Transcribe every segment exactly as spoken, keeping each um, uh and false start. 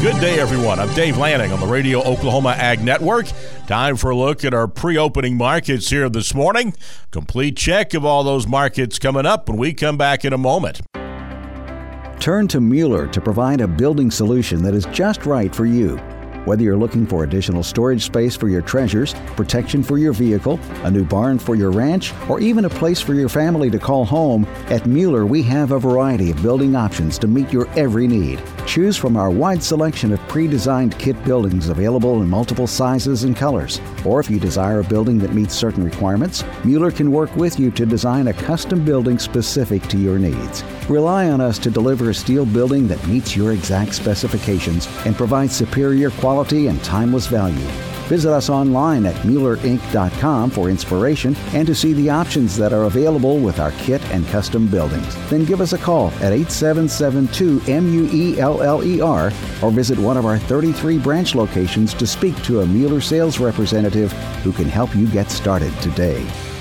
Good day, everyone. I'm Dave Lanning on the Radio Oklahoma Ag Network. Time for a look at our pre-opening markets here this morning. Complete check of all those markets coming up when we come back in a moment. Turn to Mueller to provide a building solution that is just right for you. Whether you're looking for additional storage space for your treasures, protection for your vehicle, a new barn for your ranch, or even a place for your family to call home, at Mueller we have a variety of building options to meet your every need. Choose from our wide selection of pre-designed kit buildings available in multiple sizes and colors. Or if you desire a building that meets certain requirements, Mueller can work with you to design a custom building specific to your needs. Rely on us to deliver a steel building that meets your exact specifications and provides superior quality and timeless value. Visit us online at Mueller Inc dot com for inspiration and to see the options that are available with our kit and custom buildings. Then give us a call at eight seven seven two M U E L L E R or visit one of our thirty-three branch locations to speak to a Mueller sales representative who can help you get started today.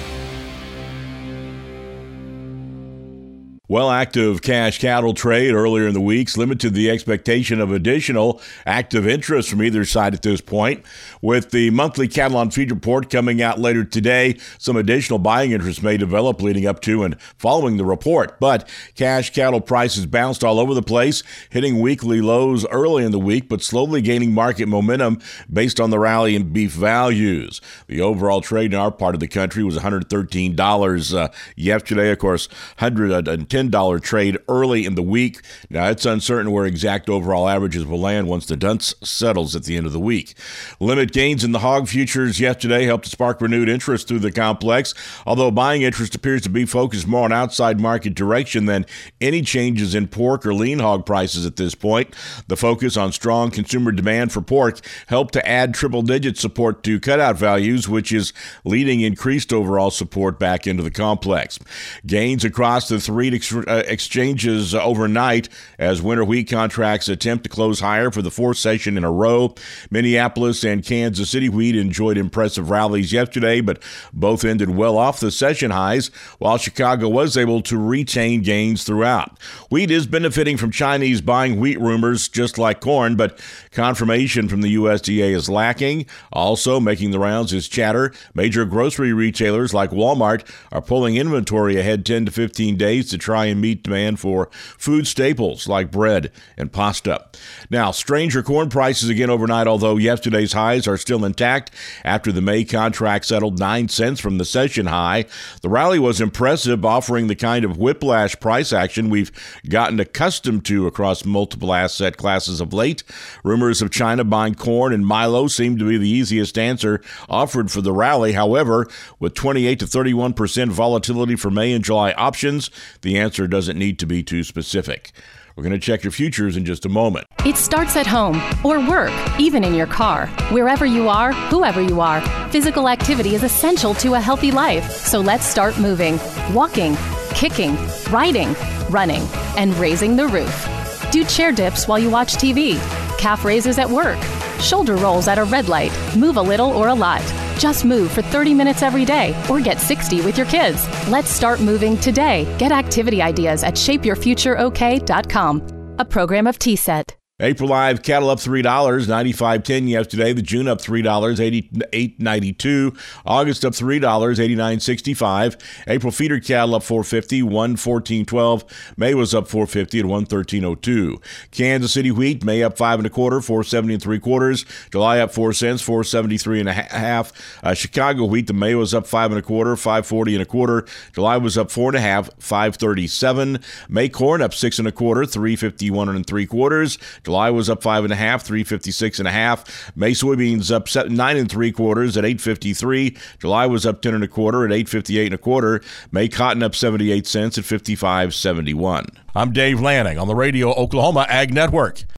Well, active cash cattle trade earlier in the weeks limited the expectation of additional active interest from either side at this point. With the monthly cattle on feed report coming out later today, some additional buying interest may develop leading up to and following the report. But cash cattle prices bounced all over the place, hitting weekly lows early in the week, but slowly gaining market momentum based on the rally in beef values. The overall trade in our part of the country was one hundred thirteen dollars uh, yesterday. Of course, one hundred ten dollars trade early in the week. Now, it's uncertain where exact overall averages will land once the dust settles at the end of the week. Limit gains in the hog futures yesterday helped to spark renewed interest through the complex, although buying interest appears to be focused more on outside market direction than any changes in pork or lean hog prices at this point. The focus on strong consumer demand for pork helped to add triple-digit support to cutout values, which is leading increased overall support back into the complex. Gains across the three ex- uh, exchanges overnight as winter wheat contracts attempt to close higher for the fourth session in a row. Minneapolis and Kansas City wheat enjoyed impressive rallies yesterday, but both ended well off the session highs, while Chicago was able to retain gains throughout. Wheat is benefiting from Chinese buying wheat rumors, just like corn, but confirmation from the U S D A is lacking. Also making the rounds is chatter. Major grocery retailers like Walmart are pulling inventory ahead ten to fifteen days to try and meet demand for food staples like bread and pasta. Now, stranger corn prices again overnight, although yesterday's highs are still intact after the May contract settled nine cents from the session high. The rally was impressive, offering the kind of whiplash price action we've gotten accustomed to across multiple asset classes of late. Rumors of China buying corn and milo seem to be the easiest answer offered for the rally. However, with twenty-eight to thirty-one percent volatility for May and July options, the answer doesn't need to be too specific. We're going to check your futures in just a moment. It starts at home or work, even in your car. Wherever you are, whoever you are, physical activity is essential to a healthy life. So let's start moving, walking, kicking, riding, running, and raising the roof. Do chair dips while you watch T V, calf raises at work, shoulder rolls at a red light, move a little or a lot. Just move for thirty minutes every day or get sixty with your kids. Let's start moving today. Get activity ideas at shape your future o k dot com, a program of T S E T. April live cattle up three dollars, ninety-five ten yesterday. The June up three dollars, eighty-eight ninety-two. August up three dollars, eighty-nine sixty-five. April feeder cattle up four fifty, one fourteen twelve. May was up four fifty at one thirteen oh two. Kansas City wheat, May up five and a quarter, four seventy and three quarters. July up four cents, four seventy-three and a half. Uh, Chicago wheat, the May was up five and a quarter, five forty and a quarter. July was up four and a half, five thirty-seven. May corn up six and a quarter, three fifty-one and three quarters. July was up five and a half, three fifty-six and a half. May soybeans up seven, nine and three quarters at eight fifty-three. July was up ten and a quarter at eight fifty-eight and a quarter. May cotton up seventy-eight cents at fifty-five seventy-one. I'm Dave Lanning on the Radio Oklahoma Ag Network.